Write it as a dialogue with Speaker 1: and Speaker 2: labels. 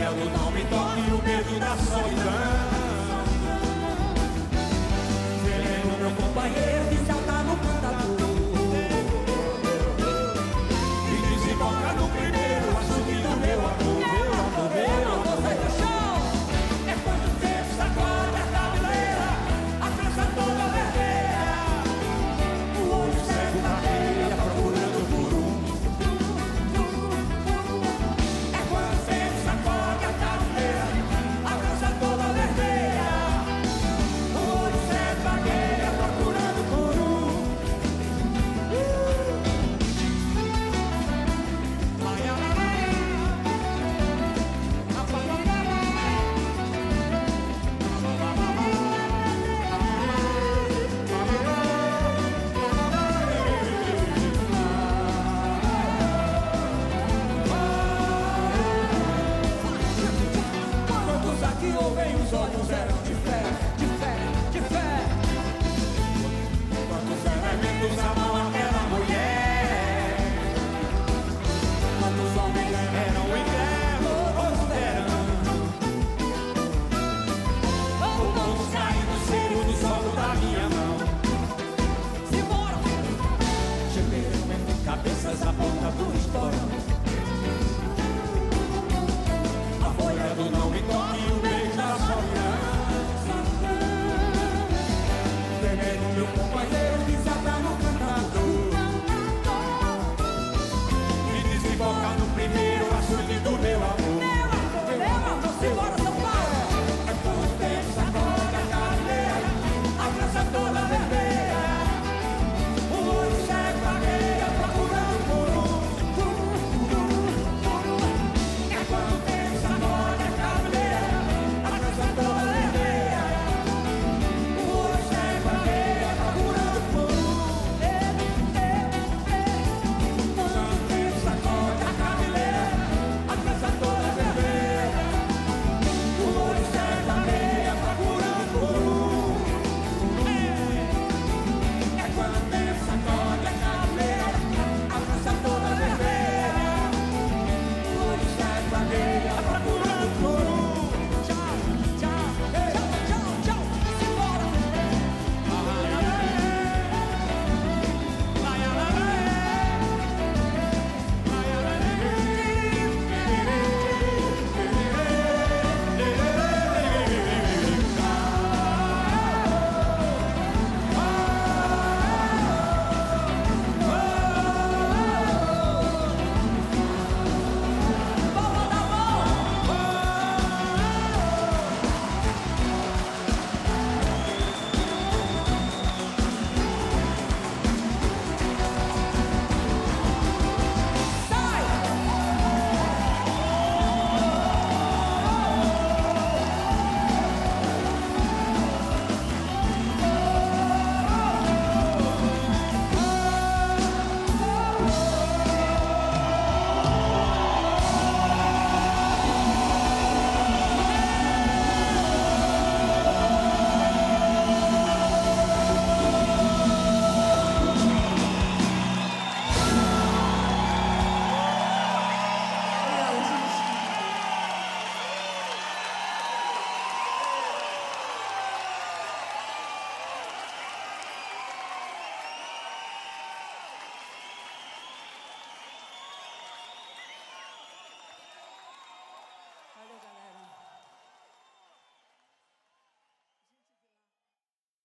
Speaker 1: véu do não me toque e o medo da solidão. Veneno, meu companheiro, que salta no cantador e desemboca no primeiro açude do meu amor, meu amor, meu amor.
Speaker 2: Você do chão.
Speaker 1: É quanto tempo sacode a cabeleira, a trança toda vermelha, o olho cego da areia procurando por um. É quanto tempo sacode a cabeleira, a trança toda vermelha, o olho cego da areia procurando por um. Quantos aqui ouvem os olhos eram de fé, de fé, de fé? Quantos elementos amam aquela mulher? Quantos homens eram o inverno ou o verão? Quantos caem no cheiro do solo da minha mão?
Speaker 2: Simbora.
Speaker 1: Gemeram entre cabeças a ponta do esporão. A folha do não me toque e o beijo da solidão. Veneno, meu companheiro, desata no cantador e desemboca no primeiro açude do meu amor.
Speaker 2: Meu amor, simbora, São Paulo.
Speaker 1: É quanto tempo sacode a cabeleira, a trança toda vermelha, o olho cego vagueia procurando por um. É quanto tempo sacode a cabeleira, a trança toda vermelha, o olho cego vagueia procurando por um. Quanto tempo sacode a cabeleira, a trança toda vermelha, o olho cego vagueia procurando por um. É quanto tempo sacode a cabeleira, a trança toda vermelha, o olho cego vagueia procurando por um. Tchau, tchau,
Speaker 2: Tchau, tchau, simbora. Palma da mão. Sai. Valeu, galera.